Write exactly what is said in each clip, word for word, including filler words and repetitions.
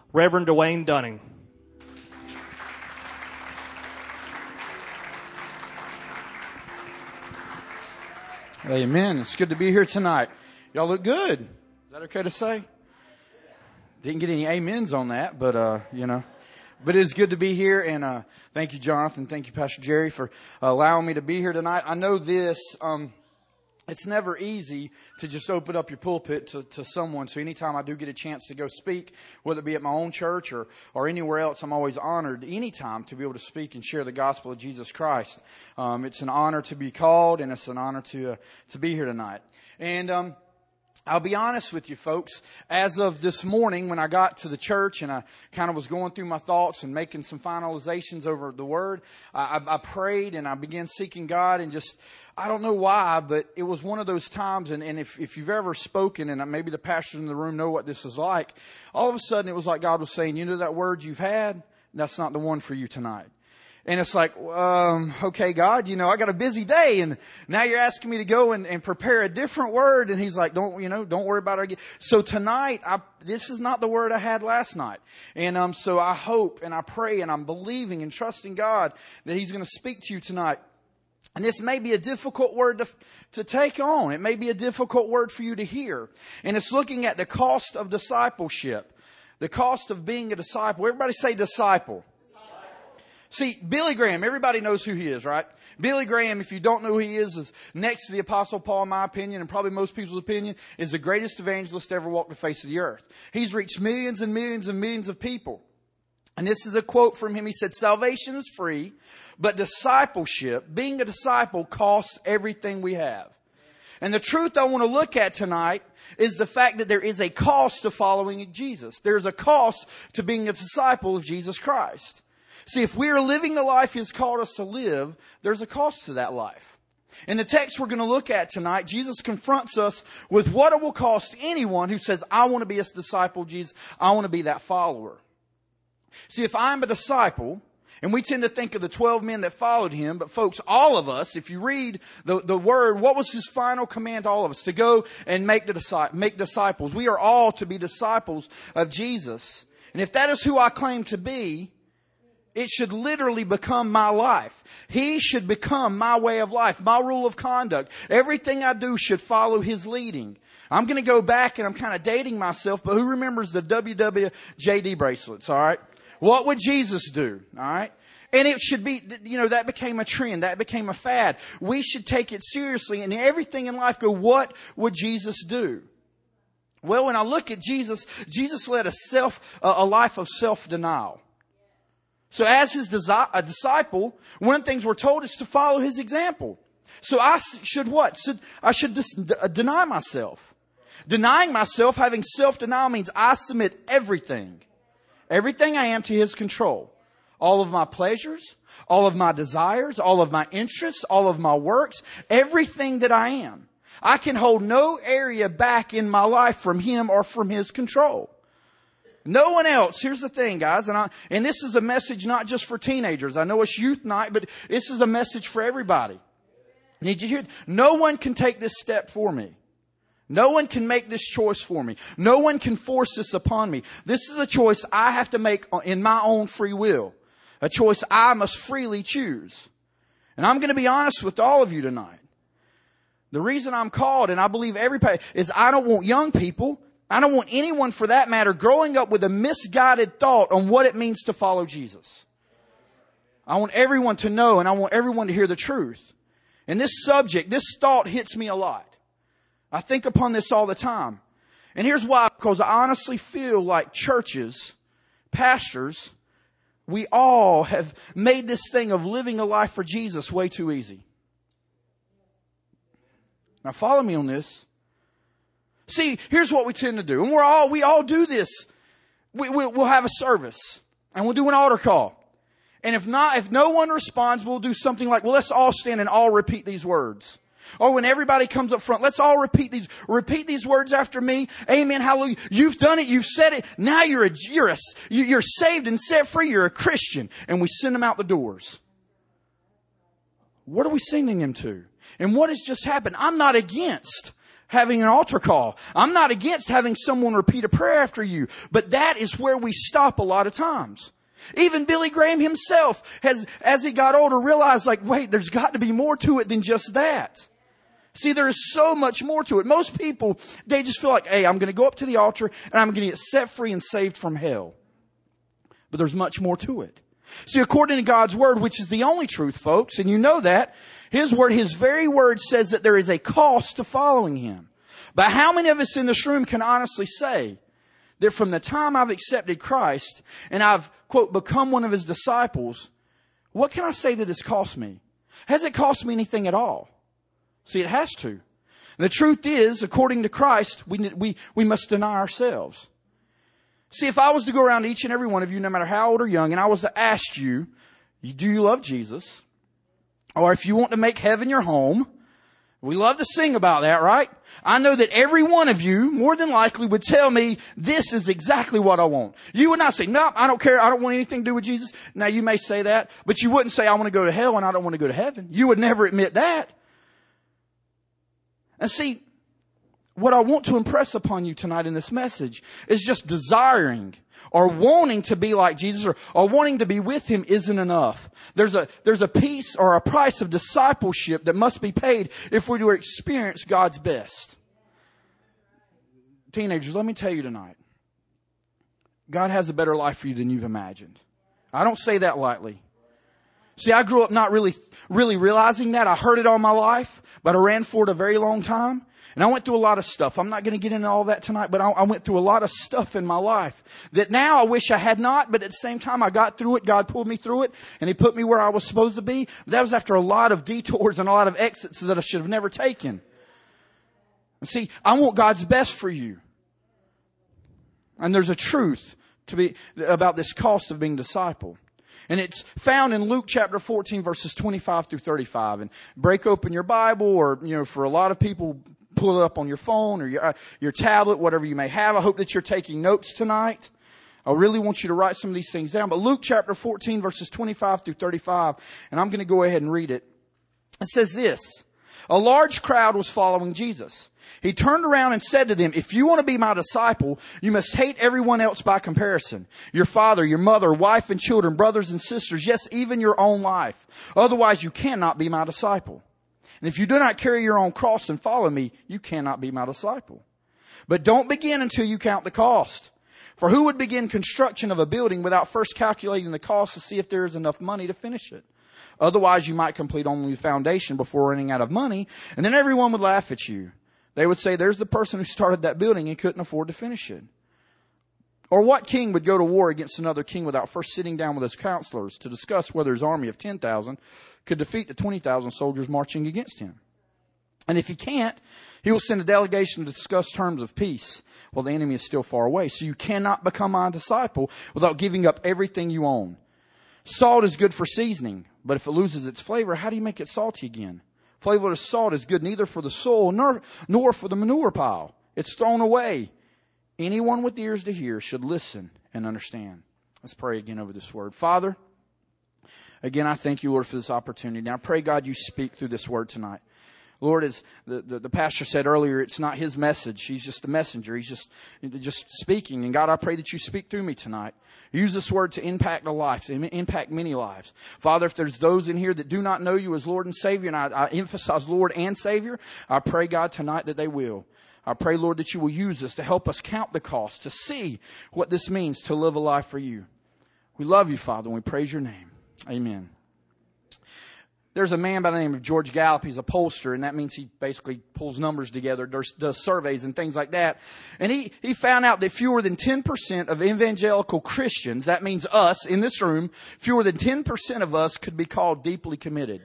Reverend Dwayne Dunning. Amen. It's good to be here tonight. Y'all look good. Is that okay to say? Didn't get any amens on that, but, uh, you know. But it is good to be here, and uh, thank you, Jonathan. Thank you, Pastor Jerry, for allowing me to be here tonight. I know this, um, it's never easy to just open up your pulpit to, to someone. So anytime I do get a chance to go speak, whether it be at my own church or, or anywhere else, I'm always honored anytime to be able to speak and share the gospel of Jesus Christ. Um, it's an honor to be called, and it's an honor to uh, to be here tonight. And um I'll be honest with you folks, as of this morning when I got to the church and I kind of was going through my thoughts and making some finalizations over the Word, I, I, I prayed and I began seeking God, and just, I don't know why, but it was one of those times, and, and if, if you've ever spoken, and maybe the pastors in the room know what this is like, all of a sudden it was like God was saying, you know that word you've had? That's not the one for you tonight. And it's like, um, okay, God, you know, I got a busy day, and now you're asking me to go and, and prepare a different word. And he's like, don't, you know, don't worry about it. So tonight, I, this is not the word I had last night. And, um, so I hope and I pray and I'm believing and trusting God that he's going to speak to you tonight. And this may be a difficult word to, to take on. It may be a difficult word for you to hear. And it's looking at the cost of discipleship, the cost of being a disciple. Everybody say disciple. See, Billy Graham, everybody knows who he is, right? Billy Graham, if you don't know who he is, is next to the Apostle Paul, in my opinion, and probably most people's opinion, is the greatest evangelist to ever walk the face of the earth. He's reached millions and millions and millions of people. And this is a quote from him. He said, salvation is free, but discipleship, being a disciple, costs everything we have. And the truth I want to look at tonight is the fact that there is a cost to following Jesus. There's a cost to being a disciple of Jesus Christ. See, if we are living the life He has called us to live, there's a cost to that life. In the text we're going to look at tonight, Jesus confronts us with what it will cost anyone who says, I want to be a disciple of Jesus. I want to be that follower. See, if I'm a disciple, and we tend to think of the twelve men that followed Him, but folks, all of us, if you read the, the word, what was His final command to all of us? To go and make, the, make disciples. We are all to be disciples of Jesus. And if that is who I claim to be, it should literally become my life. He should become my way of life, my rule of conduct. Everything I do should follow His leading. I'm going to go back, and I'm kind of dating myself, but who remembers the W W J D bracelets, all right? What would Jesus do, all right? And it should be, you know, that became a trend. That became a fad. We should take it seriously, and everything in life go, what would Jesus do? Well, when I look at Jesus, Jesus led a self, a life of self-denial. So as his desi- a disciple, one of the things we're told is to follow his example. So I should what? So I should dis- d- deny myself. Denying myself, having self-denial, means I submit everything, everything I am to his control. All of my pleasures, all of my desires, all of my interests, all of my works, everything that I am. I can hold no area back in my life from him or from his control. No one else. Here's the thing, guys, and I, and this is a message not just for teenagers. I know it's youth night, but this is a message for everybody. Need you hear? No one can take this step for me. No one can make this choice for me. No one can force this upon me. This is a choice I have to make in my own free will. A choice I must freely choose. And I'm going to be honest with all of you tonight. The reason I'm called, and I believe everybody, is I don't want young people, I don't want anyone for that matter growing up with a misguided thought on what it means to follow Jesus. I want everyone to know, and I want everyone to hear the truth. And this subject, this thought hits me a lot. I think upon this all the time. And here's why, because I honestly feel like churches, pastors, we all have made this thing of living a life for Jesus way too easy. Now follow me on this. See, here's what we tend to do. And we're all, we all do this. We, we, we'll have a service and we'll do an altar call. And if not, if no one responds, we'll do something like, well, let's all stand and all repeat these words. Or when everybody comes up front, let's all repeat these, repeat these words after me. Amen. Hallelujah. You've done it. You've said it. Now you're a, you're a, you're saved and set free. You're a Christian. And we send them out the doors. What are we sending them to? And what has just happened? I'm not against having an altar call. I'm not against having someone repeat a prayer after you, but that is where we stop a lot of times. Even Billy Graham himself has, as he got older, realized like, wait, there's got to be more to it than just that. See, there is so much more to it. Most people, they just feel like, hey, I'm going to go up to the altar and I'm going to get set free and saved from hell. But there's much more to it. See, according to God's Word, which is the only truth, folks, and you know that, His Word, His very Word says that there is a cost to following Him. But how many of us in this room can honestly say that from the time I've accepted Christ and I've, quote, become one of His disciples, what can I say that it's cost me? Has it cost me anything at all? See, it has to. And the truth is, according to Christ, we, we, we must deny ourselves. See, if I was to go around to each and every one of you, no matter how old or young, and I was to ask you, do you love Jesus? Or if you want to make heaven your home, we love to sing about that, right? I know that every one of you, more than likely, would tell me, this is exactly what I want. You would not say, no, I don't care. I don't want anything to do with Jesus. Now, you may say that, but you wouldn't say, I want to go to hell and I don't want to go to heaven. You would never admit that. And see, what I want to impress upon you tonight in this message is just desiring or wanting to be like Jesus or, or wanting to be with Him isn't enough. There's a, there's a piece or a price of discipleship that must be paid if we're to experience God's best. Teenagers, let me tell you tonight, God has a better life for you than you've imagined. I don't say that lightly. See, I grew up not really, really realizing that. I heard it all my life, but I ran for it a very long time. And I went through a lot of stuff. I'm not going to get into all that tonight, but I, I went through a lot of stuff in my life that now I wish I had not, but at the same time I got through it. God pulled me through it and He put me where I was supposed to be. But that was after a lot of detours and a lot of exits that I should have never taken. And see, I want God's best for you. And there's a truth to be about this cost of being a disciple. And it's found in Luke chapter fourteen, verses twenty-five through thirty-five. And break open your Bible, or, you know, for a lot of people, pull it up on your phone or your, uh, your tablet, whatever you may have. I hope that you're taking notes tonight. I really want you to write some of these things down. But Luke chapter fourteen, verses twenty-five through thirty-five, and I'm going to go ahead and read it. It says this: a large crowd was following Jesus. He turned around and said to them, if you want to be my disciple, you must hate everyone else by comparison. Your father, your mother, wife and children, brothers and sisters, yes, even your own life. Otherwise, you cannot be my disciple. And if you do not carry your own cross and follow me, you cannot be my disciple. But don't begin until you count the cost. For who would begin construction of a building without first calculating the cost to see if there is enough money to finish it? Otherwise, you might complete only the foundation before running out of money, and then everyone would laugh at you. They would say, there's the person who started that building and couldn't afford to finish it. Or what king would go to war against another king without first sitting down with his counselors to discuss whether his army of ten thousand could defeat the twenty thousand soldiers marching against him? And if he can't, he will send a delegation to discuss terms of peace while the enemy is still far away. So you cannot become my disciple without giving up everything you own. Salt is good for seasoning, but if it loses its flavor, how do you make it salty again? Flavorless salt is good neither for the soul nor, nor for the manure pile. It's thrown away. Anyone with ears to hear should listen and understand. Let's pray again over this word. Father, again, I thank you, Lord, for this opportunity. Now, I pray, God, you speak through this word tonight. Lord, as the, the, the pastor said earlier, it's not his message. He's just the messenger. He's just, just speaking. And God, I pray that you speak through me tonight. Use this word to impact a life, to impact many lives. Father, if there's those in here that do not know you as Lord and Savior, and I, I emphasize Lord and Savior, I pray, God, tonight that they will. I pray, Lord, that you will use this to help us count the cost, to see what this means to live a life for you. We love you, Father, and we praise your name. Amen. There's a man by the name of George Gallup. He's a pollster, and that means he basically pulls numbers together, does, does surveys and things like that. And he, he found out that fewer than ten percent of evangelical Christians, that means us in this room, fewer than ten percent of us could be called deeply committed.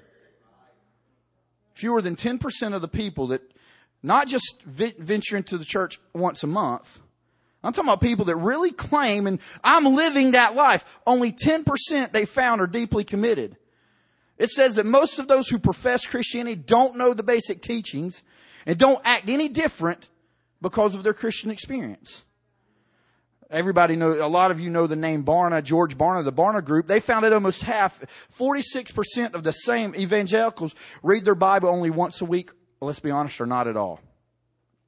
Fewer than ten percent of the people that not just venture into the church once a month. I'm talking about people that really claim, and I'm living that life. Only ten percent they found are deeply committed. It says that most of those who profess Christianity don't know the basic teachings and don't act any different because of their Christian experience. Everybody know, a lot of you know the name Barna, George Barna, the Barna Group. They found that almost half, forty-six percent of the same evangelicals read their Bible only once a week. Let's be honest, or not at all.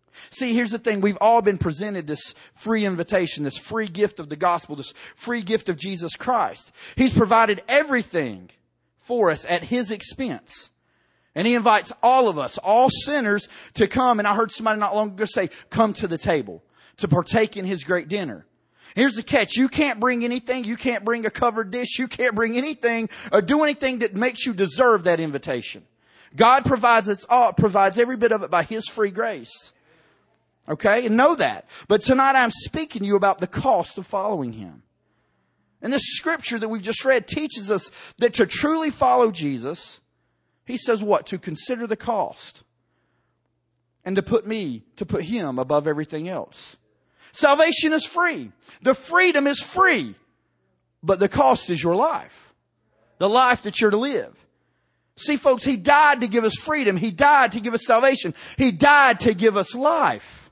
See, here's the thing. We've all been presented this free invitation, this free gift of the gospel, this free gift of Jesus Christ. He's provided everything for us at His expense. And He invites all of us, all sinners, to come. And I heard somebody not long ago say, come to the table to partake in His great dinner. Here's the catch. You can't bring anything. You can't bring a covered dish. You can't bring anything or do anything that makes you deserve that invitation. God provides it's all, provides every bit of it by His free grace. Okay? And know that. But tonight I'm speaking to you about the cost of following Him. And this scripture that we've just read teaches us that to truly follow Jesus, He says what? To consider the cost. And to put me, to put Him above everything else. Salvation is free. The freedom is free. But the cost is your life. The life that you're to live. See, folks, He died to give us freedom. He died to give us salvation. He died to give us life.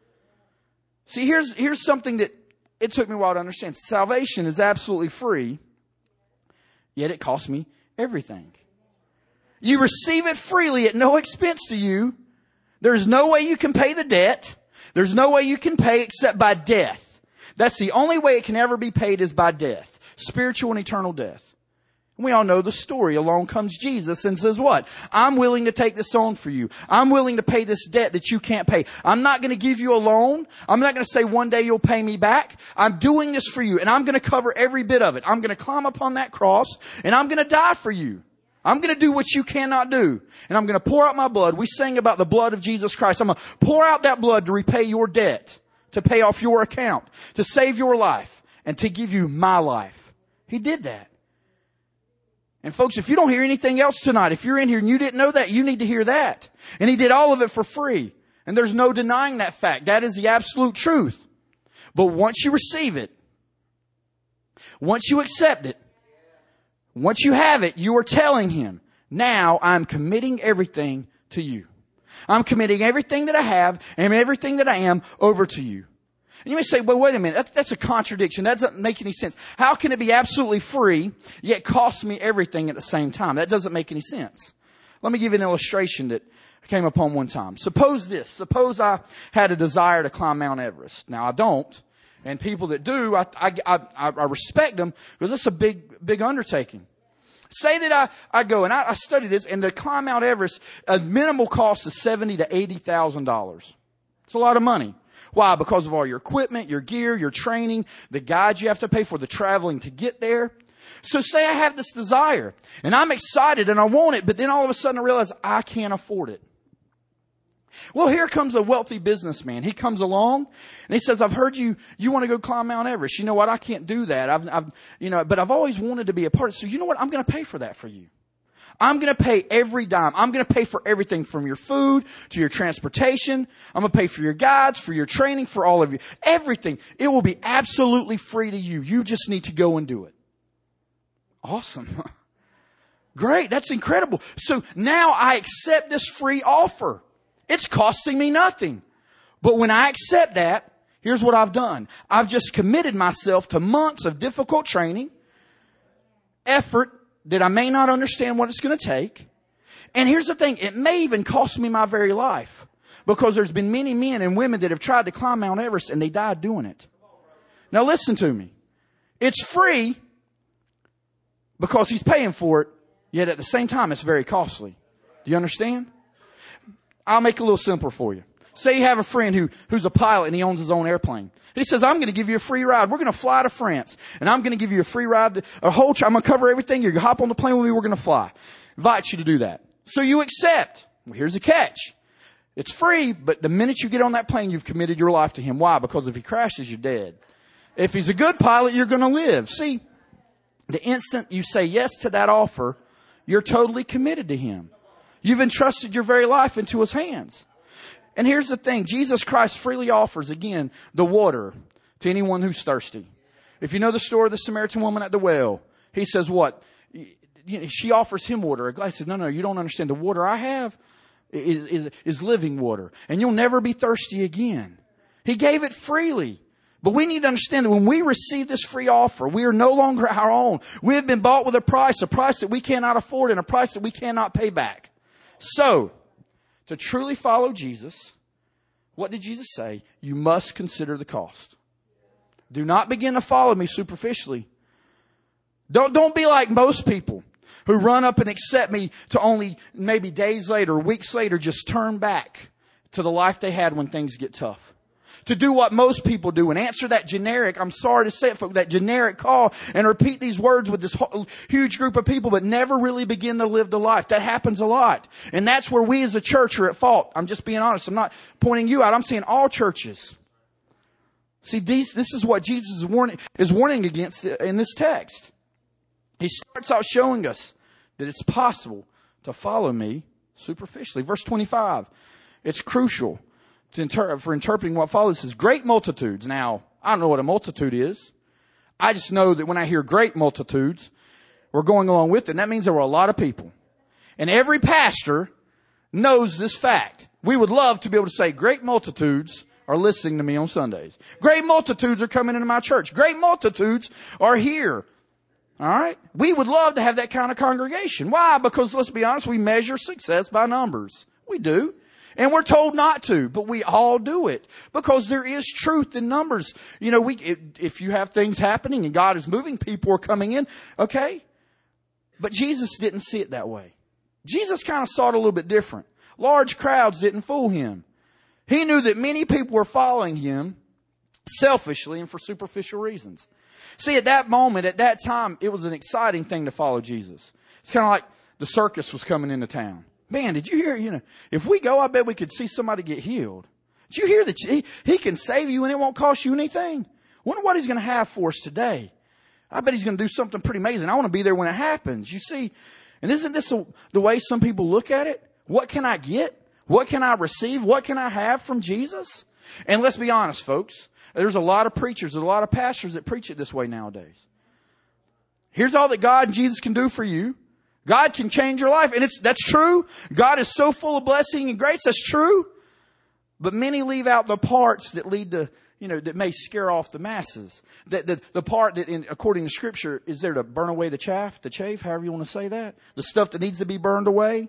See, here's, here's something that it took me a while to understand. Salvation is absolutely free, yet it costs me everything. You receive it freely at no expense to you. There's no way you can pay the debt. There's no way you can pay except by death. That's the only way it can ever be paid is by death. Spiritual and eternal death. We all know the story. Along comes Jesus and says what? I'm willing to take this on for you. I'm willing to pay this debt that you can't pay. I'm not going to give you a loan. I'm not going to say one day you'll pay me back. I'm doing this for you and I'm going to cover every bit of it. I'm going to climb upon that cross and I'm going to die for you. I'm going to do what you cannot do. And I'm going to pour out my blood. We sing about the blood of Jesus Christ. I'm going to pour out that blood to repay your debt, to pay off your account, to save your life, and to give you my life. He did that. And folks, if you don't hear anything else tonight, if you're in here and you didn't know that, you need to hear that. And He did all of it for free. And there's no denying that fact. That is the absolute truth. But once you receive it, once you accept it, once you have it, you are telling Him, now I'm committing everything to you. I'm committing everything that I have and everything that I am over to you. And you may say, well, wait a minute, that's, that's a contradiction. That doesn't make any sense. How can it be absolutely free, yet cost me everything at the same time? That doesn't make any sense. Let me give you an illustration that I came upon one time. Suppose this. Suppose I had a desire to climb Mount Everest. Now, I don't. And people that do, I, I, I, I respect them because it's a big, big undertaking. Say that I, I go and I, I study this, and to climb Mount Everest, a minimal cost is seventy to eighty thousand dollars. It's a lot of money. Why? Because of all your equipment, your gear, your training, the guides you have to pay for, the traveling to get there. So say I have this desire and I'm excited and I want it, but then all of a sudden I realize I can't afford it. Well, here comes a wealthy businessman. He comes along and he says, I've heard you, you want to go climb Mount Everest. You know what? I can't do that. I've, I've, you know, but I've always wanted to be a part of it. So you know what? I'm going to pay for that for you. I'm going to pay every dime. I'm going to pay for everything from your food to your transportation. I'm going to pay for your guides, for your training, for all of you. Everything. It will be absolutely free to you. You just need to go and do it. Awesome. Great. That's incredible. So now I accept this free offer. It's costing me nothing. But when I accept that, here's what I've done. I've just committed myself to months of difficult training, effort that I may not understand what it's going to take. And here's the thing. It may even cost me my very life, because there's been many men and women that have tried to climb Mount Everest and they died doing it. Now listen to me. It's free because He's paying for it, yet at the same time it's very costly. Do you understand? I'll make it a little simpler for you. Say you have a friend who, who's a pilot and he owns his own airplane. He says, I'm going to give you a free ride. We're going to fly to France and I'm going to give you a free ride, to, a whole, I'm going to cover everything. You're going to hop on the plane with me. We're going to fly. Invite you to do that. So you accept. Well, here's the catch. It's free, but the minute you get on that plane, you've committed your life to Him. Why? Because if He crashes, you're dead. If He's a good pilot, you're going to live. See, the instant you say yes to that offer, you're totally committed to Him. You've entrusted your very life into His hands. And here's the thing. Jesus Christ freely offers, again, the water to anyone who's thirsty. If you know the story of the Samaritan woman at the well, He says what? She offers Him water. A glass. He says, no, no, you don't understand. The water I have is, is, is living water. And you'll never be thirsty again. He gave it freely. But we need to understand that when we receive this free offer, we are no longer our own. We have been bought with a price, a price that we cannot afford and a price that we cannot pay back. So, to truly follow Jesus, What did Jesus say? You must consider the cost. Do not begin to follow me superficially. Don't, don't be like most people who run up and accept me to only maybe days later, weeks later, just turn back to the life they had when things get tough. To do what most people do and answer that generic, I'm sorry to say it, folks, that generic call and repeat these words with this whole, huge group of people, but never really begin to live the life. That happens a lot. And that's where we as a church are at fault. I'm just being honest. I'm not pointing you out. I'm saying all churches. See, these, this is what Jesus is warning, is warning against in this text. He starts out showing us that it's possible to follow me superficially. Verse twenty-five. It's crucial to inter- for interpreting what follows. It says, great multitudes. Now, I don't know what a multitude is. I just know that when I hear great multitudes, we're going along with it. And that means there were a lot of people. And every pastor knows this fact. We would love to be able to say, great multitudes are listening to me on Sundays. Great multitudes are coming into my church. Great multitudes are here. All right? We would love to have that kind of congregation. Why? Because let's be honest, we measure success by numbers. We do. And we're told not to, but we all do it because there is truth in numbers. You know, we, if you have things happening and God is moving, people are coming in. Okay. But Jesus didn't see it that way. Jesus kind of saw it a little bit different. Large crowds didn't fool him. He knew that many people were following him selfishly and for superficial reasons. See, at that moment, at that time, it was an exciting thing to follow Jesus. It's kind of like the circus was coming into town. Man, did you hear, you know, if we go, I bet we could see somebody get healed. Did you hear that he, he can save you and it won't cost you anything? Wonder what he's going to have for us today. I bet he's going to do something pretty amazing. I want to be there when it happens. You see, and isn't this a, the way some people look at it? What can I get? What can I receive? What can I have from Jesus? And let's be honest, folks. There's a lot of preachers, there's a lot of pastors that preach it this way nowadays. Here's all that God and Jesus can do for you. God can change your life. And it's, that's true. God is so full of blessing and grace. That's true. But many leave out the parts that lead to, you know, that may scare off the masses. That the, the part that, in, according to Scripture, is there to burn away the chaff, the chaff, however you want to say that. The stuff that needs to be burned away.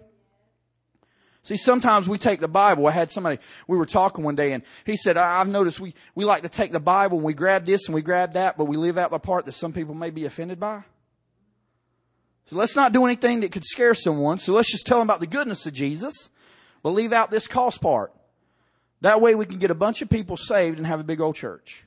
See, sometimes we take the Bible. I had somebody, we were talking one day and he said, I've noticed we, we like to take the Bible and we grab this and we grab that, but we leave out the part that some people may be offended by. So let's not do anything that could scare someone. So let's just tell them about the goodness of Jesus, but leave out this cost part. That way we can get a bunch of people saved and have a big old church.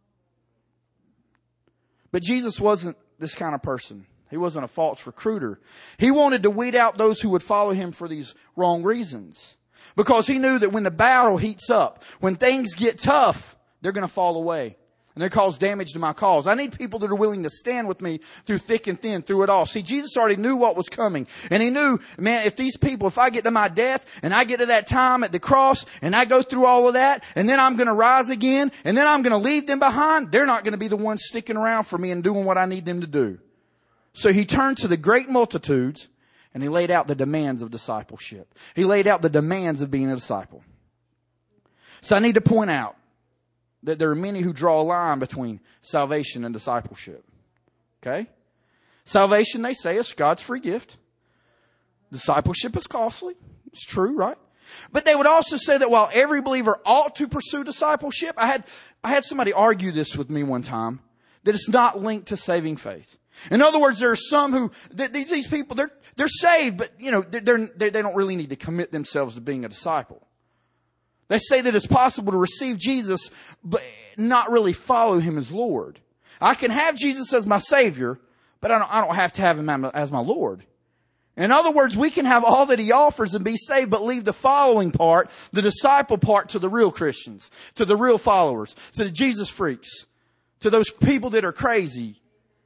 But Jesus wasn't this kind of person. He wasn't a false recruiter. He wanted to weed out those who would follow him for these wrong reasons. Because he knew that when the battle heats up, when things get tough, they're going to fall away. And they cause damage to my cause. I need people that are willing to stand with me through thick and thin, through it all. See, Jesus already knew what was coming. And he knew, man, if these people, if I get to my death and I get to that time at the cross and I go through all of that and then I'm going to rise again and then I'm going to leave them behind, they're not going to be the ones sticking around for me and doing what I need them to do. So he turned to the great multitudes and he laid out the demands of discipleship. He laid out the demands of being a disciple. So I need to point out that there are many who draw a line between salvation and discipleship. Okay? Salvation, they say, is God's free gift. Discipleship is costly. It's true, right? But they would also say that while every believer ought to pursue discipleship, I had, I had somebody argue this with me one time, that it's not linked to saving faith. In other words, there are some who, these people, they're, they're saved, but, you know, they're, they're, they don't really need to commit themselves to being a disciple. They say that it's possible to receive Jesus, but not really follow him as Lord. I can have Jesus as my Savior, but I don't, I don't have to have him as my Lord. In other words, we can have all that he offers and be saved, but leave the following part, the disciple part, to the real Christians, to the real followers, to the Jesus freaks, to those people that are crazy.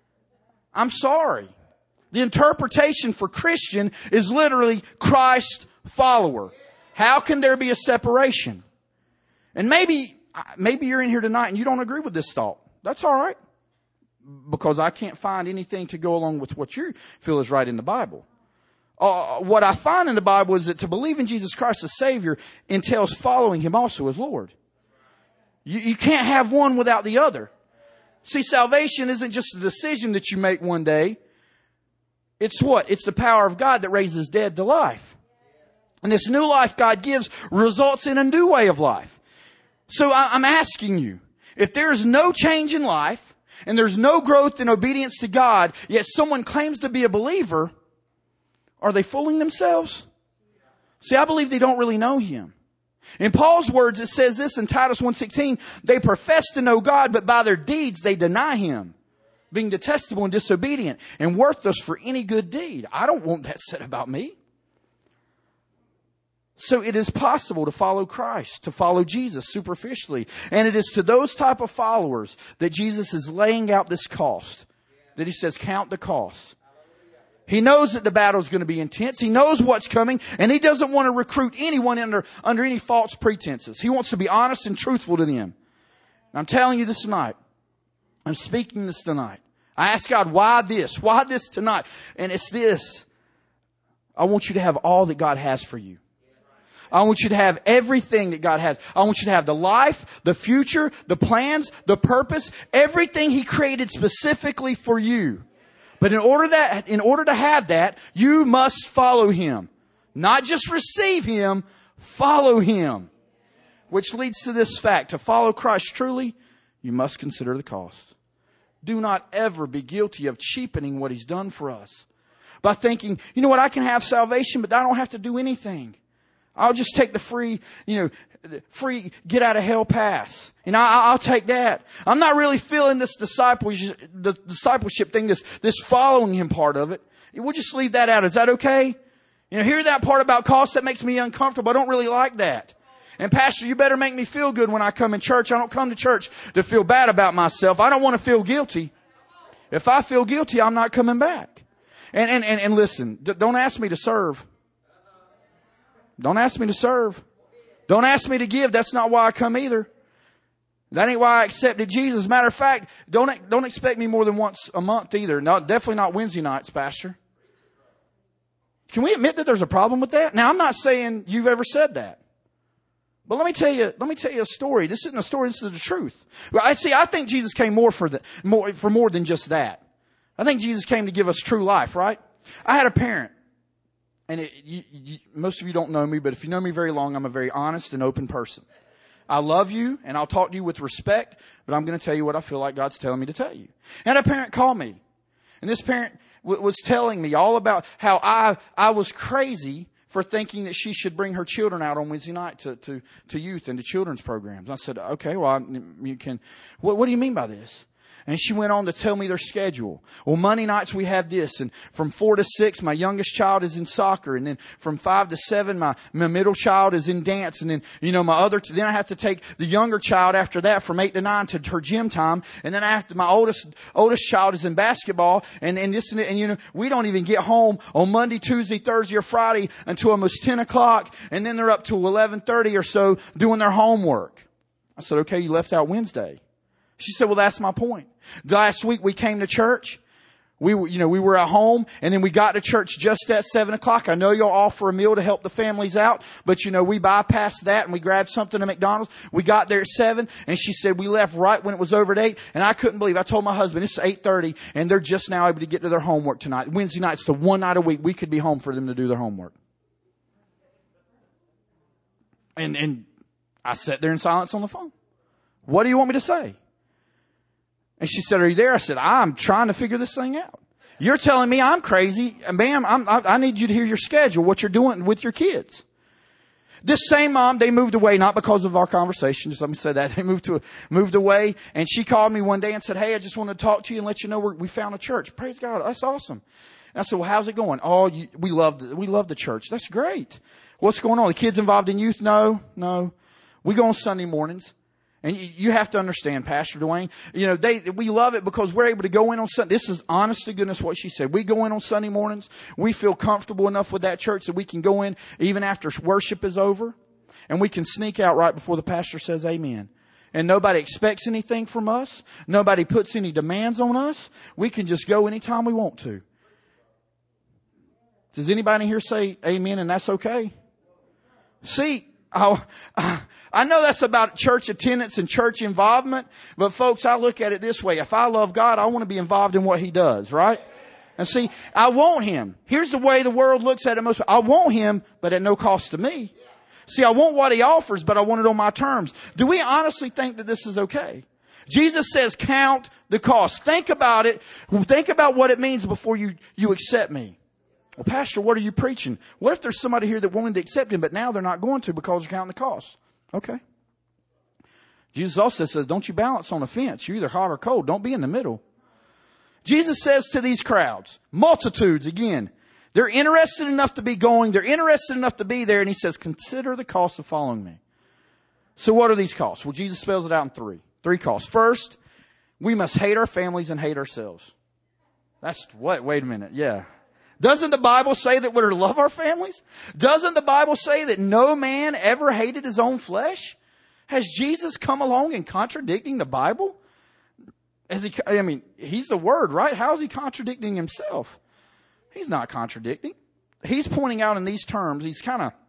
I'm sorry. The interpretation for Christian is literally Christ follower. How can there be a separation? And maybe, maybe you're in here tonight and you don't agree with this thought. That's all right. Because I can't find anything to go along with what you feel is right in the Bible. Uh, what I find in the Bible is that to believe in Jesus Christ as Savior entails following him also as Lord. You, you can't have one without the other. See, salvation isn't just a decision that you make one day. It's what? It's the power of God that raises dead to life. And this new life God gives results in a new way of life. So I, I'm asking you, if there's no change in life and there's no growth in obedience to God, yet someone claims to be a believer, are they fooling themselves? See, I believe they don't really know Him. In Paul's words, it says this in Titus one sixteen, they profess to know God, but by their deeds they deny Him, being detestable and disobedient and worthless for any good deed. I don't want that said about me. So it is possible to follow Christ, to follow Jesus superficially. And it is to those type of followers that Jesus is laying out this cost, that He says, count the cost. He knows that the battle is going to be intense. He knows what's coming, and He doesn't want to recruit anyone under, under any false pretenses. He wants to be honest and truthful to them. And I'm telling you this tonight. I'm speaking this tonight. I ask God, why this? Why this tonight? And it's this. I want you to have all that God has for you. I want you to have everything that God has. I want you to have the life, the future, the plans, the purpose, everything He created specifically for you. But in order that, in order to have that, you must follow Him. Not just receive Him, follow Him. Which leads to this fact. To follow Christ truly, you must consider the cost. Do not ever be guilty of cheapening what He's done for us. By thinking, you know what, I can have salvation, but I don't have to do anything. I'll just take the free, you know, free get out of hell pass. And I, I'll take that. I'm not really feeling this discipleship, the discipleship thing, this, this following Him part of it. We'll just leave that out. Is that okay? You know, hear that part about cost, that makes me uncomfortable. I don't really like that. And Pastor, you better make me feel good when I come in church. I don't come to church to feel bad about myself. I don't want to feel guilty. If I feel guilty, I'm not coming back. And, and, and, and listen, don't ask me to serve. Don't ask me to serve. Don't ask me to give. That's not why I come either. That ain't why I accepted Jesus. Matter of fact, don't, don't expect me more than once a month either. Not, definitely not Wednesday nights, Pastor. Can we admit that there's a problem with that? Now, I'm not saying you've ever said that. But let me tell you, let me tell you a story. This isn't a story, this is the truth. Well, I see, I think Jesus came more for the, more, for more than just that. I think Jesus came to give us true life, right? I had a parent. And it, you, you, most of you don't know me, but if you know me very long, I'm a very honest and open person. I love you, and I'll talk to you with respect, but I'm going to tell you what I feel like God's telling me to tell you. And a parent called me, and this parent w- was telling me all about how I I was crazy for thinking that she should bring her children out on Wednesday night to to, to youth and to children's programs. I said, okay, well, I, you can. What, what do you mean by this? And she went on to tell me their schedule. Well, Monday nights we have this. And from four to six, my youngest child is in soccer. And then from five to seven, my, my middle child is in dance. And then, you know, my other, then I have to take the younger child after that from eight to nine to her gym time. And then I have to, my oldest, oldest child is in basketball. And, and this and, and, you know, we don't even get home on Monday, Tuesday, Thursday, or Friday until almost ten o'clock. And then they're up to eleven thirty or so doing their homework. I said, okay, you left out Wednesday. She said, well, that's my point. Last week we came to church. We were, you know, we were at home and then we got to church just at seven o'clock. I know you'll offer a meal to help the families out, but you know, we bypassed that and we grabbed something at McDonald's. We got there at seven and she said we left right when it was over at eight. And I couldn't believe, I told my husband it's eight thirty and they're just now able to get to their homework tonight. Wednesday night's the one night a week we could be home for them to do their homework. And, and I sat there in silence on the phone. What do you want me to say? And she said, are you there? I said, I'm trying to figure this thing out. You're telling me I'm crazy. Ma'am, I'm, I, I need you to hear your schedule, what you're doing with your kids. This same mom, they moved away, not because of our conversation. Just let me say that. They moved to moved away. And she called me one day and said, hey, I just want to talk to you and let you know we're, we found a church. Praise God. That's awesome. And I said, well, how's it going? Oh, you, we love the, we love the church. That's great. What's going on? The kids involved in youth? No, no. We go on Sunday mornings. And you have to understand, Pastor Dwayne, you know, they, we love it because we're able to go in on Sunday. This is honest to goodness what she said. We go in on Sunday mornings. We feel comfortable enough with that church that we can go in even after worship is over. And we can sneak out right before the pastor says amen. And nobody expects anything from us. Nobody puts any demands on us. We can just go anytime we want to. Does anybody here say amen and that's okay? See, I, I know that's about church attendance and church involvement, but folks, I look at it this way. If I love God, I want to be involved in what He does, right? And see, I want Him. Here's the way the world looks at it most. I want Him, but at no cost to me. See, I want what he offers, but I want it on my terms. Do we honestly think that this is okay? Jesus says, count the cost. Think about it. Think about what it means before you, you accept me. Well, Pastor, what are you preaching? What if there's somebody here that wanted to accept him, but now they're not going to because you're counting the cost? Okay. Jesus also says, don't you balance on a fence. You're either hot or cold. Don't be in the middle. Jesus says to these crowds, multitudes again, they're interested enough to be going. They're interested enough to be there. And he says, consider the cost of following me. So what are these costs? Well, Jesus spells it out in three. Three costs. First, we must hate our families and hate ourselves. That's what? Wait a minute. Yeah. Doesn't the Bible say that we're to love our families? Doesn't the Bible say that no man ever hated his own flesh? Has Jesus come along and contradicting the Bible? As he, I mean, he's the Word, right? How is he contradicting himself? He's not contradicting. He's pointing out in these terms, he's kind of,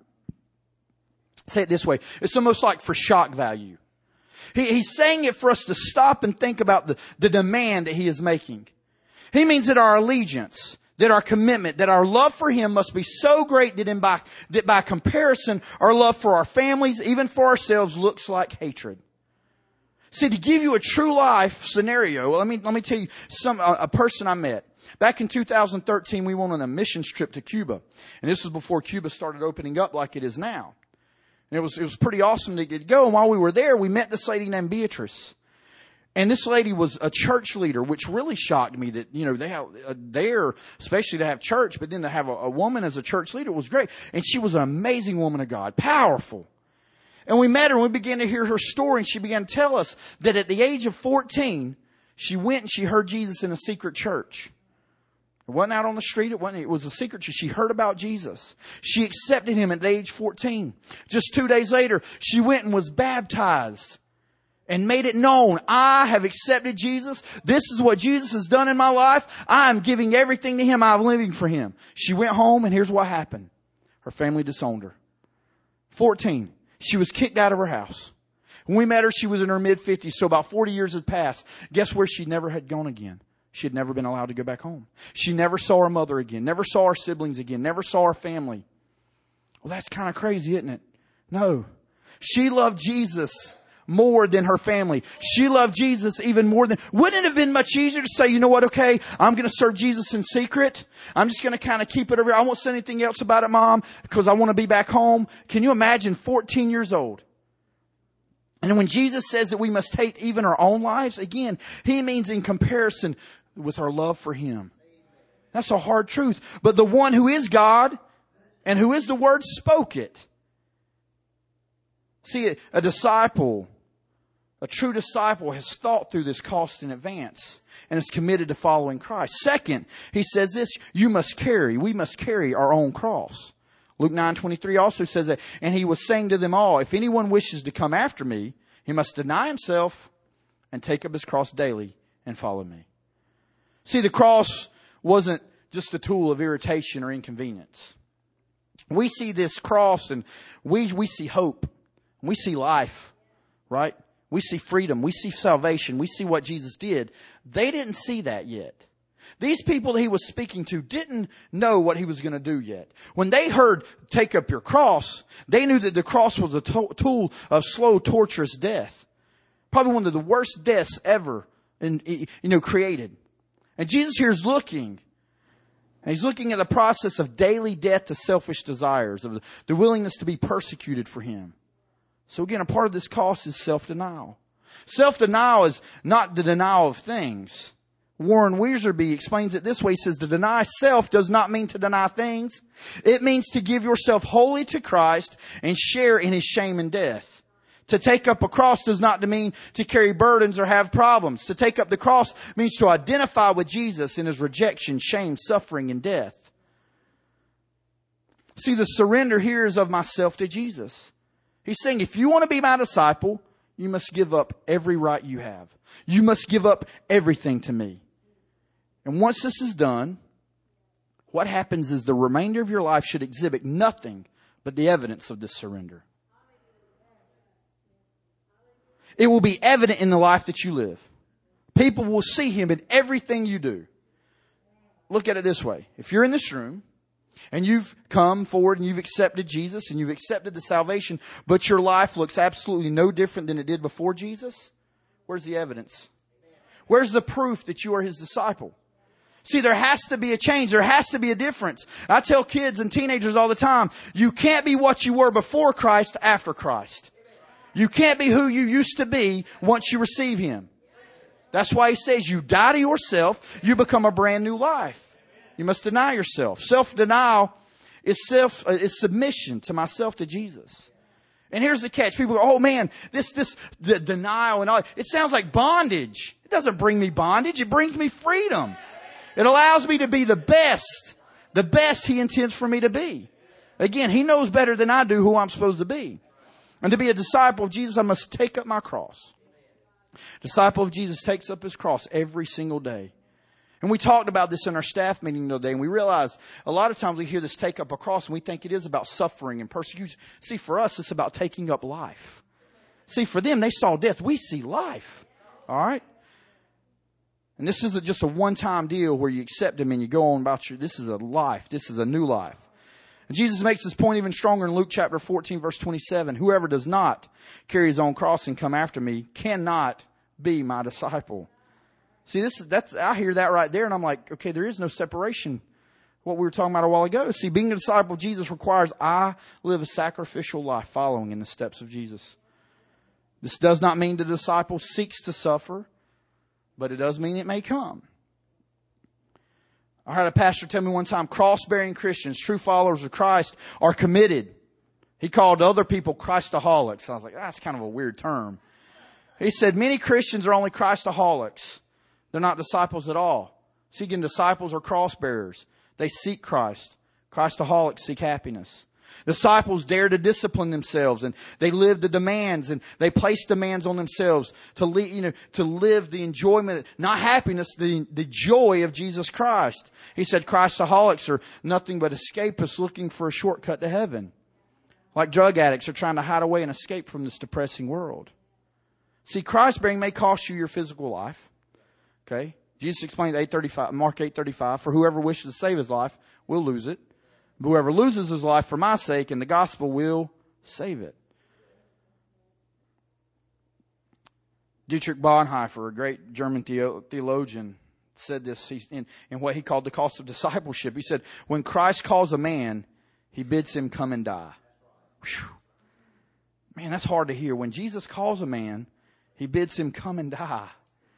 say it this way, it's almost like for shock value. He, he's saying it for us to stop and think about the, the demand that he is making. He means that our allegiance, that our commitment, that our love for him must be so great that, in by, that by comparison, our love for our families, even for ourselves, looks like hatred. See, to give you a true life scenario, let me, let me tell you some, a, a person I met. Back in two thousand thirteen, we went on a missions trip to Cuba. And this was before Cuba started opening up like it is now. And it was, it was pretty awesome to get to go. And while we were there, we met this lady named Beatrice. And this lady was a church leader, which really shocked me that, you know, they have uh, there, especially to have church, but then to have a, a woman as a church leader was great. And she was an amazing woman of God, powerful. And we met her and we began to hear her story, and she began to tell us that at the age of fourteen, she went and she heard Jesus in a secret church. It wasn't out on the street. It wasn't, it was a secret church. She heard about Jesus. She accepted him at the age fourteen. Just two days later, she went and was baptized and made it known. I have accepted Jesus. This is what Jesus has done in my life. I am giving everything to him. I'm living for him. She went home, and here's what happened. Her family disowned her. fourteen. She was kicked out of her house. When we met her, she was in her mid-fifties, so about forty years had passed. Guess where she never had gone again? She had never been allowed to go back home. She never saw her mother again, never saw her siblings again, never saw her family. Well, that's kind of crazy, isn't it? No. She loved Jesus more than her family. She loved Jesus even more than... Wouldn't it have been much easier to say, you know what, okay, I'm going to serve Jesus in secret. I'm just going to kind of keep it over. I won't say anything else about it, Mom, because I want to be back home. Can you imagine fourteen years old? And when Jesus says that we must hate even our own lives, again, he means in comparison with our love for him. That's a hard truth. But the one who is God and who is the Word spoke it. See, a disciple, a true disciple has thought through this cost in advance and is committed to following Christ. Second, he says this, you must carry, we must carry our own cross. Luke nine twenty-three also says that, and he was saying to them all, if anyone wishes to come after me, he must deny himself and take up his cross daily and follow me. See, the cross wasn't just a tool of irritation or inconvenience. We see this cross and we, we see hope. We see life, right? We see freedom. We see salvation. We see what Jesus did. They didn't see that yet. These people that he was speaking to didn't know what he was going to do yet. When they heard, take up your cross, they knew that the cross was a to- tool of slow, torturous death. Probably one of the worst deaths ever, in, you know, created. And Jesus here is looking. And he's looking at the process of daily death to selfish desires, of the willingness to be persecuted for him. So again, a part of this cost is self-denial. Self-denial is not the denial of things. Warren Wiersbe explains it this way. He says, to deny self does not mean to deny things. It means to give yourself wholly to Christ and share in his shame and death. To take up a cross does not mean to carry burdens or have problems. To take up the cross means to identify with Jesus in his rejection, shame, suffering, and death. See, the surrender here is of myself to Jesus. He's saying, if you want to be my disciple, you must give up every right you have. You must give up everything to me. And once this is done, what happens is the remainder of your life should exhibit nothing but the evidence of this surrender. It will be evident in the life that you live. People will see him in everything you do. Look at it this way. If you're in this room and you've come forward and you've accepted Jesus and you've accepted the salvation, but your life looks absolutely no different than it did before Jesus, where's the evidence? Where's the proof that you are His disciple? See, there has to be a change. There has to be a difference. I tell kids and teenagers all the time, you can't be what you were before Christ after Christ. You can't be who you used to be once you receive Him. That's why He says you die to yourself, you become a brand new life. You must deny yourself. Self-denial is self, uh, is submission to myself, to Jesus. And here's the catch. People go, oh man, this, this, the denial and all, it sounds like bondage. It doesn't bring me bondage. It brings me freedom. It allows me to be the best, the best He intends for me to be. Again, He knows better than I do who I'm supposed to be. And to be a disciple of Jesus, I must take up my cross. Disciple of Jesus takes up his cross every single day. And we talked about this in our staff meeting the other day, and we realized a lot of times we hear this take up a cross and we think it is about suffering and persecution. See, for us, it's about taking up life. See, for them, they saw death. We see life. All right? And this isn't just a one-time deal where you accept Him and you go on about your, this is a life. This is a new life. And Jesus makes this point even stronger in Luke chapter fourteen, verse twenty-seven. Whoever does not carry his own cross and come after me cannot be my disciple. See, this is, that's, I hear that right there and I'm like, okay, there is no separation. What we were talking about a while ago. See, being a disciple of Jesus requires I live a sacrificial life following in the steps of Jesus. This does not mean the disciple seeks to suffer, but it does mean it may come. I heard a pastor tell me one time, cross-bearing Christians, true followers of Christ, are committed. He called other people Christaholics. I was like, that's kind of a weird term. He said, many Christians are only Christaholics. They're not disciples at all. Seeking disciples are cross-bearers. They seek Christ. Christaholics seek happiness. Disciples dare to discipline themselves and they live the demands and they place demands on themselves to lead, you know, to live the enjoyment, not happiness, the, the joy of Jesus Christ. He said Christaholics are nothing but escapists looking for a shortcut to heaven. Like drug addicts are trying to hide away and escape from this depressing world. See, Christ-bearing may cost you your physical life. Okay? Jesus explained eight thirty-five, Mark eight thirty-five, for whoever wishes to save his life will lose it. But whoever loses his life for my sake and the gospel will save it. Dietrich Bonhoeffer, a great German theologian, said this in, in what he called the cost of discipleship. He said, when Christ calls a man, He bids him come and die. Whew. Man, that's hard to hear. When Jesus calls a man, He bids him come and die.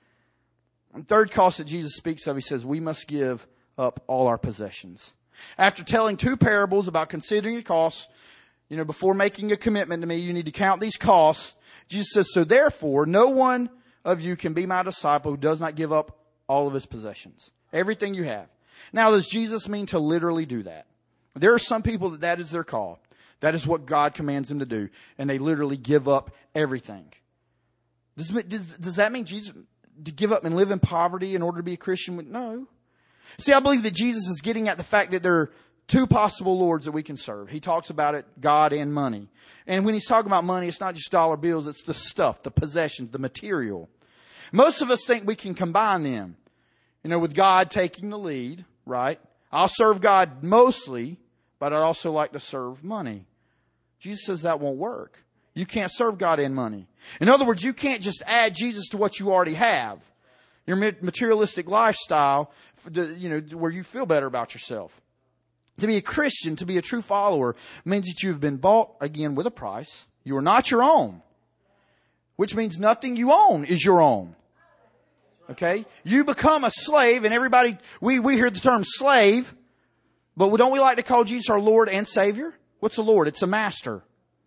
And third cost that Jesus speaks of, He says, we must give up all our possessions. After telling two parables about considering the costs, you know, before making a commitment to me, you need to count these costs. Jesus says, so therefore, no one of you can be my disciple who does not give up all of his possessions. Everything you have. Now, does Jesus mean to literally do that? There are some people that that is their call. That is what God commands them to do. And they literally give up everything. Does, does, does that mean Jesus to give up and live in poverty in order to be a Christian? No. See, I believe that Jesus is getting at the fact that there are two possible lords that we can serve. He talks about it, God and money. And when He's talking about money, it's not just dollar bills, it's the stuff, the possessions, the material. Most of us think we can combine them. You know, with God taking the lead, right? I'll serve God mostly, but I'd also like to serve money. Jesus says that won't work. You can't serve God and money. In other words, you can't just add Jesus to what you already have. Your materialistic lifestyle, you know, where you feel better about yourself. To be a Christian, to be a true follower, means that you have been bought again with a price. You are not your own. Which means nothing you own is your own. Okay? You become a slave, and everybody, we, we hear the term slave, but don't we like to call Jesus our Lord and Savior? What's a Lord? It's a master.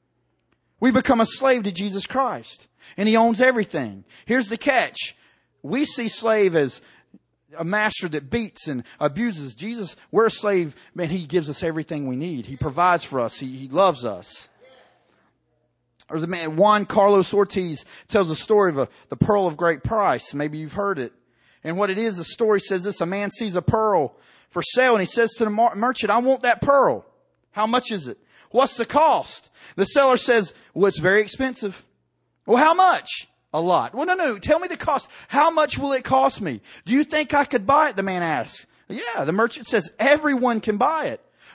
We become a slave to Jesus Christ, and He owns everything. Here's the catch. We see slave as a master that beats and abuses. Jesus, we're a slave. Man, He gives us everything we need. He provides for us. He, he loves us. There's a man, Juan Carlos Ortiz, tells a story of a, the pearl of great price. Maybe you've heard it. And what it is, the story says this. A man sees a pearl for sale and he says to the mar- merchant, I want that pearl. How much is it? What's the cost? The seller says, well, it's very expensive. Well, how much? A lot. Well, no, no. Tell me the cost. How much will it cost me? Do you think I could buy it? The man asks. Yeah, the merchant says everyone can buy it.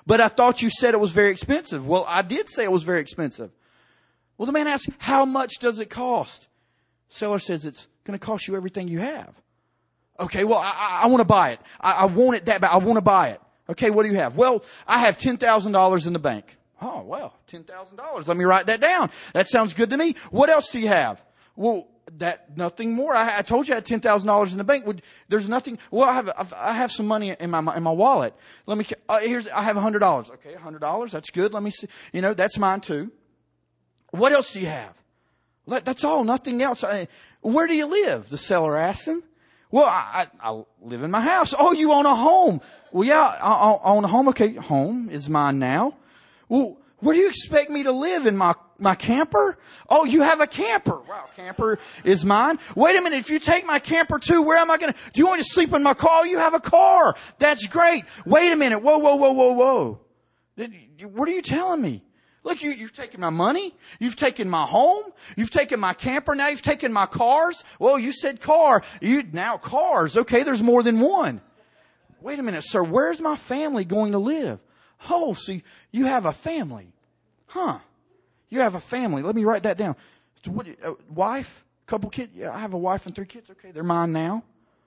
But I thought you said it was very expensive. Well, I did say it was very expensive. Well, the man asks, how much does it cost? Seller says it's going to cost you everything you have. Okay, well, I, I, I want to buy it. I, I want it that bad. I want to buy it. Okay, what do you have? Well, I have ten thousand dollars in the bank. Oh, well, ten thousand dollars. Let me write that down. That sounds good to me. What else do you have? Well, that, nothing more. I, I told you I had ten thousand dollars in the bank. Would, there's nothing. Well, I have, I've, I have some money in my, in my wallet. Let me, uh, here's, I have a hundred dollars. Okay, a hundred dollars. That's good. Let me see. You know, that's mine too. What else do you have? Let, that's all. Nothing else. I, where do you live? The seller asked him. Well, I, I, I live in my house. Oh, you own a home. Well, yeah, I, I own a home. Okay, home is mine now. Well, where do you expect me to live? In my, my camper? Oh, you have a camper. Wow, camper is mine. Wait a minute. If you take my camper too, where am I going to, do you want to sleep in my car? You have a car. That's great. Wait a minute. Whoa, whoa, whoa, whoa, whoa. What are you telling me? Look, you, you've taken my money. You've taken my home. You've taken my camper. Now you've taken my cars. Well, you said car. You, now cars. Okay, there's more than one. Wait a minute, sir. Where's my family going to live? Oh, see, you have a family. Huh. You have a family. Let me write that down. What, uh, wife? Couple kids? Yeah, I have a wife and three kids. Okay, they're mine now.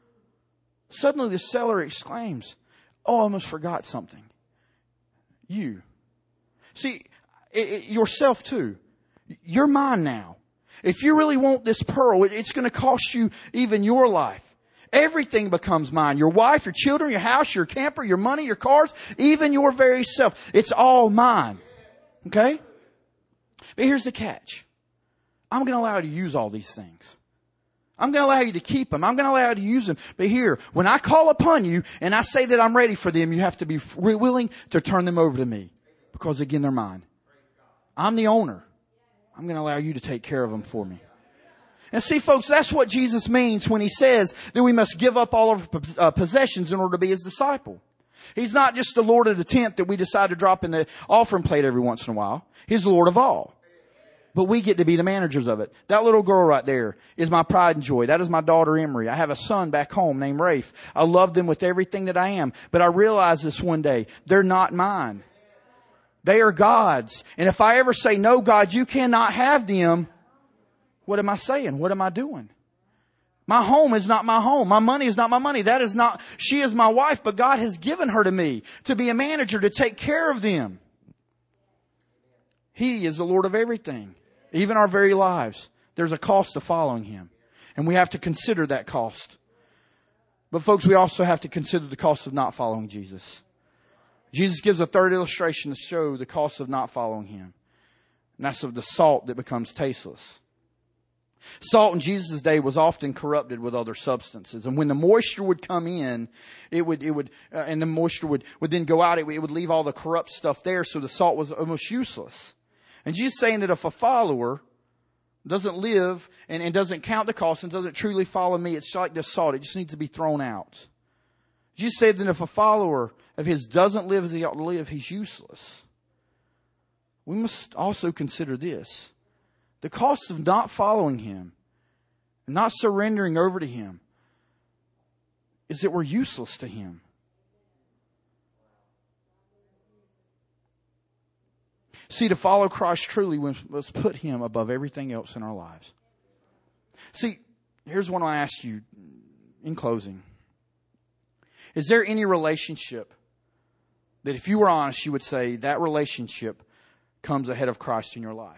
Suddenly the seller exclaims, oh, I almost forgot something. You. See, it, it, yourself too. You're mine now. If you really want this pearl, it, it's going to cost you even your life. Everything becomes mine. Your wife, your children, your house, your camper, your money, your cars, even your very self. It's all mine. Okay? But here's the catch. I'm going to allow you to use all these things. I'm going to allow you to keep them. I'm going to allow you to use them. But here, when I call upon you and I say that I'm ready for them, you have to be willing to turn them over to me. Because again, they're mine. I'm the owner. I'm going to allow you to take care of them for me. And see, folks, that's what Jesus means when He says that we must give up all of our possessions in order to be His disciple. He's not just the Lord of the tenth that we decide to drop in the offering plate every once in a while. He's the Lord of all. But we get to be the managers of it. That little girl right there is my pride and joy. That is my daughter Emery. I have a son back home named Rafe. I love them with everything that I am. But I realized this one day. They're not mine. They are God's. And if I ever say, no, God, you cannot have them, what am I saying? What am I doing? My home is not my home. My money is not my money. That is not, she is my wife, but God has given her to me to be a manager, to take care of them. He is the Lord of everything, even our very lives. There's a cost to following Him, and we have to consider that cost. But folks, we also have to consider the cost of not following Jesus. Jesus gives a third illustration to show the cost of not following Him. And that's of the salt that becomes tasteless. Salt in Jesus' day was often corrupted with other substances. And when the moisture would come in, it would, it would, uh, and the moisture would, would then go out, it, it would leave all the corrupt stuff there. So the salt was almost useless. And Jesus is saying that if a follower doesn't live and, and doesn't count the cost and doesn't truly follow me, it's like the salt. It just needs to be thrown out. Jesus said that if a follower of His doesn't live as he ought to live, he's useless. We must also consider this. The cost of not following Him, not surrendering over to Him, is that we're useless to Him. See, to follow Christ truly, we must put Him above everything else in our lives. See, here's what I ask you in closing. Is there any relationship that if you were honest, you would say that relationship comes ahead of Christ in your life?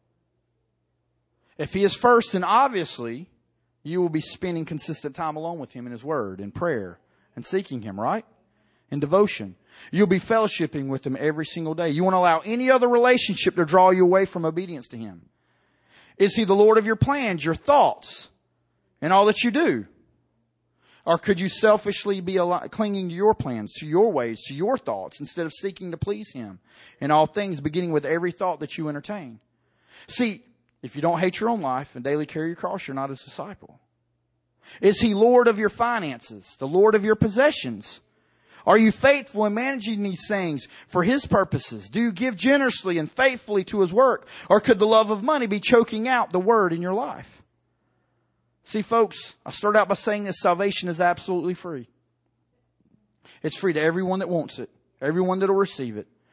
If He is first, then obviously you will be spending consistent time alone with Him in His Word, in prayer, and seeking Him, right? In devotion. You'll be fellowshipping with Him every single day. You won't allow any other relationship to draw you away from obedience to Him. Is He the Lord of your plans, your thoughts, and all that you do? Or could you selfishly be clinging to your plans, to your ways, to your thoughts, instead of seeking to please Him in all things, beginning with every thought that you entertain? See, if you don't hate your own life and daily carry your cross, you're not His disciple. Is He Lord of your finances, the Lord of your possessions? Are you faithful in managing these things for His purposes? Do you give generously and faithfully to His work? Or could the love of money be choking out the Word in your life? See, folks, I start out by saying this: salvation is absolutely free. It's free to everyone that wants it, everyone that will receive it.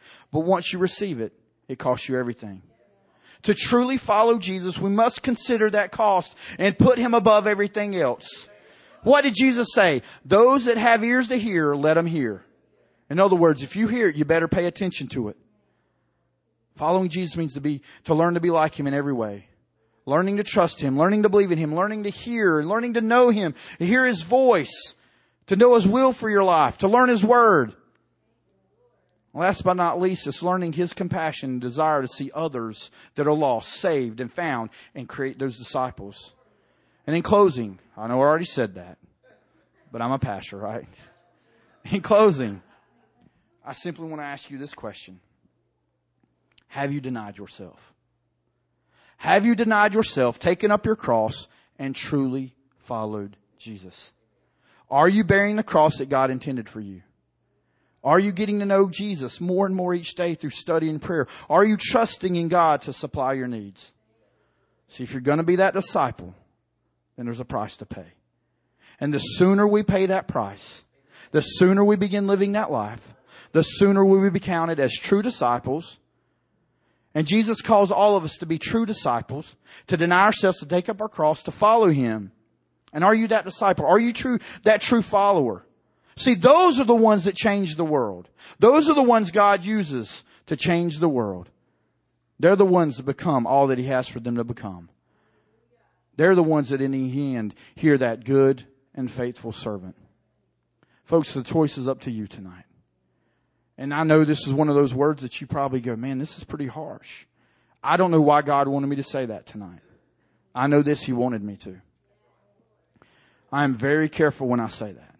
But once you receive it, it costs you everything. To truly follow Jesus, we must consider that cost and put Him above everything else. What did Jesus say? Those that have ears to hear, let them hear. In other words, if you hear it, you better pay attention to it. Following Jesus means to be, to learn to be like Him in every way. Learning to trust Him, learning to believe in Him, learning to hear, and learning to know Him, to hear His voice, to know His will for your life, to learn His Word. Last but not least, it's learning His compassion and desire to see others that are lost, saved, and found, and create those disciples. And in closing, I know I already said that, but I'm a pastor, right? In closing, I simply want to ask you this question. Have you denied yourself? Have you denied yourself, taken up your cross, and truly followed Jesus? Are you bearing the cross that God intended for you? Are you getting to know Jesus more and more each day through study and prayer? Are you trusting in God to supply your needs? See, if you're going to be that disciple, then there's a price to pay. And the sooner we pay that price, the sooner we begin living that life, the sooner we will be counted as true disciples. And Jesus calls all of us to be true disciples, to deny ourselves, to take up our cross, to follow Him. And are you that disciple? Are you true, that true follower? See, those are the ones that change the world. Those are the ones God uses to change the world. They're the ones that become all that He has for them to become. They're the ones that in the end hear that good and faithful servant. Folks, the choice is up to you tonight. And I know this is one of those words that you probably go, man, this is pretty harsh. I don't know why God wanted me to say that tonight. I know this, He wanted me to. I am very careful when I say that.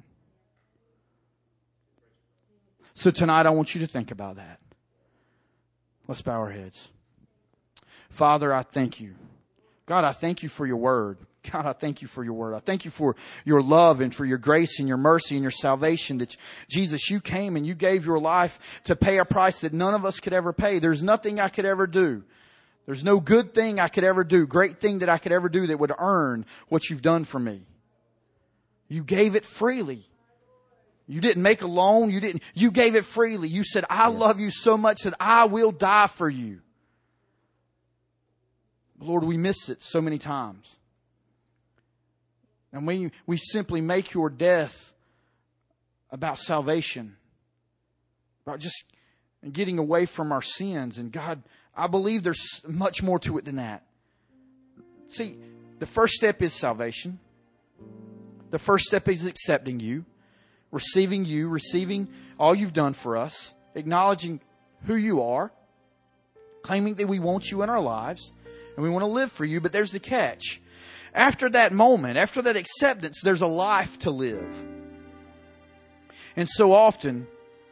So tonight I want you to think about that. Let's bow our heads. Father, I thank You. God, I thank You for Your word. God, I thank You for Your word. I thank You for Your love and for Your grace and Your mercy and Your salvation. That Jesus, You came and You gave Your life to pay a price that none of us could ever pay. There's nothing I could ever do. There's no good thing I could ever do, great thing that I could ever do that would earn what You've done for me. You gave it freely. You didn't make a loan. You didn't, you gave it freely. You said, I yes. love You so much that I will die for You. Lord, we miss it so many times. And we, we simply make Your death about salvation, about just getting away from our sins. And God, I believe there's much more to it than that. See, the first step is salvation. The first step is accepting You, receiving You, receiving all You've done for us, acknowledging who You are, claiming that we want You in our lives, and we want to live for You. But there's the catch. After that moment, after that acceptance, there's a life to live. And so often,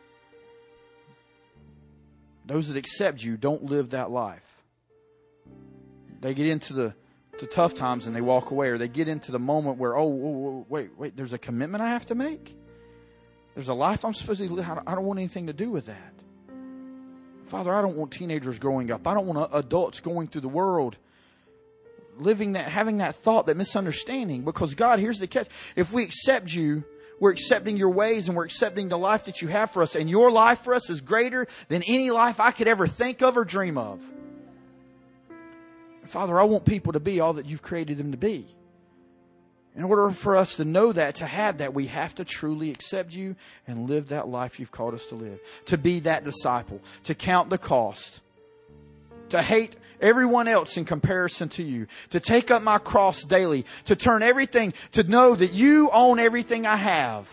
those that accept You don't live that life. They get into the, the tough times and they walk away, or they get into the moment where, oh, whoa, wait, wait, there's a commitment I have to make? There's a life I'm supposed to live? I don't want anything to do with that. Father, I don't want teenagers growing up. I don't want adults going through the world living that, having that thought, that misunderstanding. Because God, here's the catch. If we accept You, we're accepting Your ways and we're accepting the life that You have for us. And Your life for us is greater than any life I could ever think of or dream of. Father, I want people to be all that You've created them to be. In order for us to know that, to have that, we have to truly accept You and live that life You've called us to live. To be that disciple. To count the cost. To hate everyone else in comparison to You. To take up my cross daily. To turn everything, to know that You own everything I have.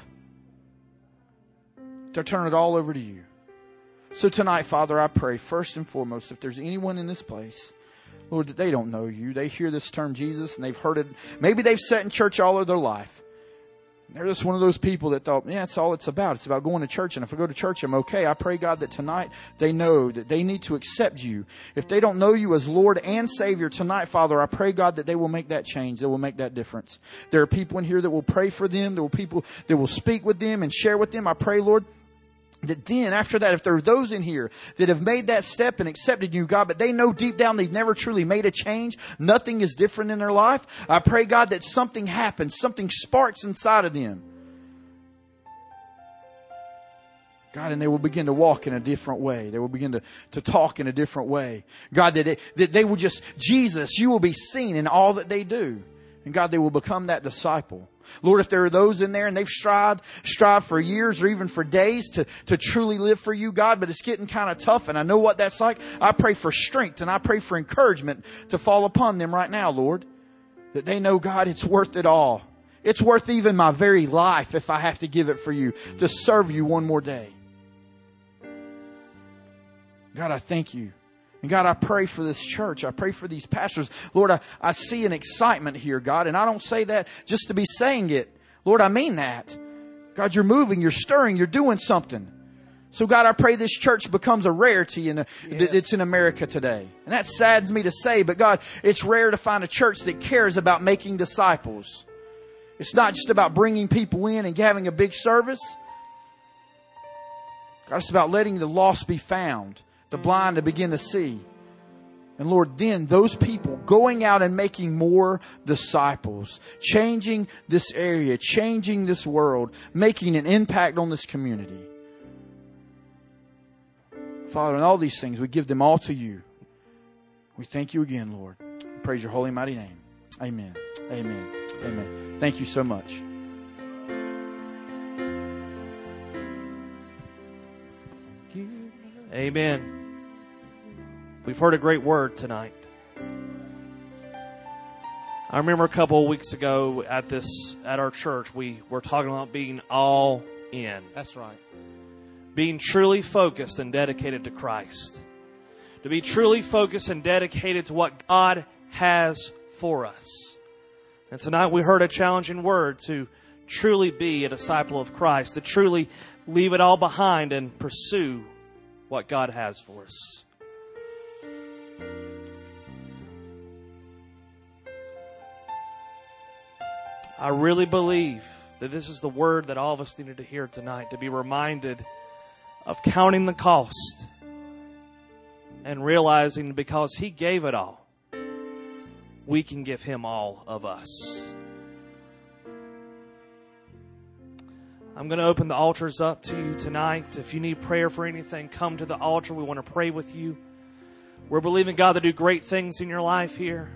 To turn it all over to You. So tonight, Father, I pray first and foremost, if there's anyone in this place, Lord, that they don't know You. They hear this term Jesus and they've heard it. Maybe they've sat in church all of their life. They're just one of those people that thought, yeah, that's all it's about. It's about going to church. And if I go to church, I'm okay. I pray, God, that tonight they know that they need to accept You. If they don't know You as Lord and Savior tonight, Father, I pray, God, that they will make that change. They will make that difference. There are people in here that will pray for them. There will people that will speak with them and share with them. I pray, Lord, that then after that, if there are those in here that have made that step and accepted You, God, but they know deep down they've never truly made a change, nothing is different in their life, I pray, God, that something happens, something sparks inside of them. God, and they will begin to walk in a different way. They will begin to, to talk in a different way. God, that they, that they will just, Jesus, you will be seen in all that they do. And God, they will become that disciple. Lord, if there are those in there and they've strived, strived for years or even for days to, to truly live for you, God, but it's getting kind of tough and I know what that's like. I pray for strength and I pray for encouragement to fall upon them right now, Lord. That they know, God, it's worth it all. It's worth even my very life if I have to give it for you, to serve you one more day. God, I thank you. And God, I pray for this church. I pray for these pastors. Lord, I, I see an excitement here, God. And I don't say that just to be saying it. Lord, I mean that. God, you're moving, you're stirring, you're doing something. So God, I pray this church becomes a rarity in a, yes. It's in America today. And that saddens me to say, but God, it's rare to find a church that cares about making disciples. It's not just about bringing people in and having a big service. God, it's about letting the lost be found. The blind to begin to see. And Lord, then those people going out and making more disciples, changing this area, changing this world, making an impact on this community. Father, in all these things, we give them all to you. We thank you again, Lord. We praise your holy mighty name. Amen. Amen. Amen. Thank you so much. Amen. We've heard a great word tonight. I remember a couple of weeks ago at this at our church, we were talking about being all in. That's right. Being truly focused and dedicated to Christ. To be truly focused and dedicated to what God has for us. And tonight we heard a challenging word to truly be a disciple of Christ. To truly leave it all behind and pursue what God has for us. I really believe that this is the word that all of us needed to hear tonight, to be reminded of counting the cost and realizing because He gave it all, we can give Him all of us. I'm going to open the altars up to you tonight. If you need prayer for anything, come to the altar. We want to pray with you. We're believing God to do great things in your life here.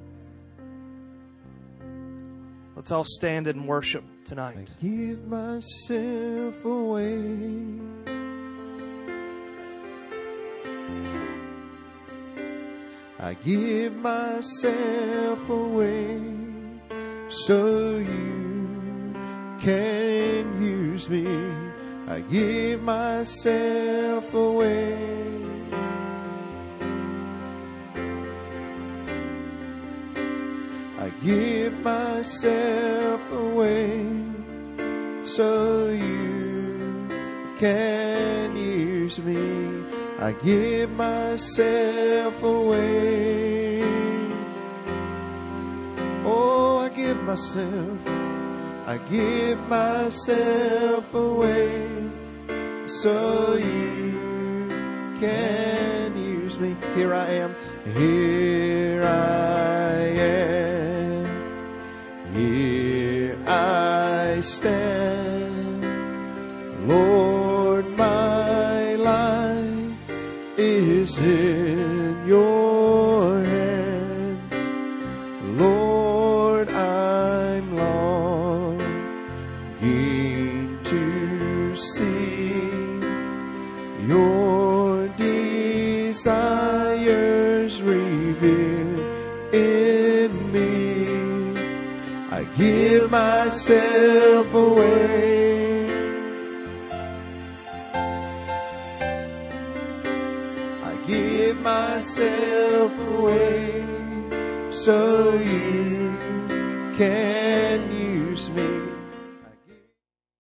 Let's all stand and worship tonight. I give myself away. I give myself away so you can use me. I give myself away. I give myself away so you can use me. I give myself away. Oh, I give myself. I give myself away so you can use me. Here I am. Here I am. Here I stand. Lord, my life is in your hands. Lord, I'm longing to see your desires revealed in me. I give myself away. I give myself away so you can use me.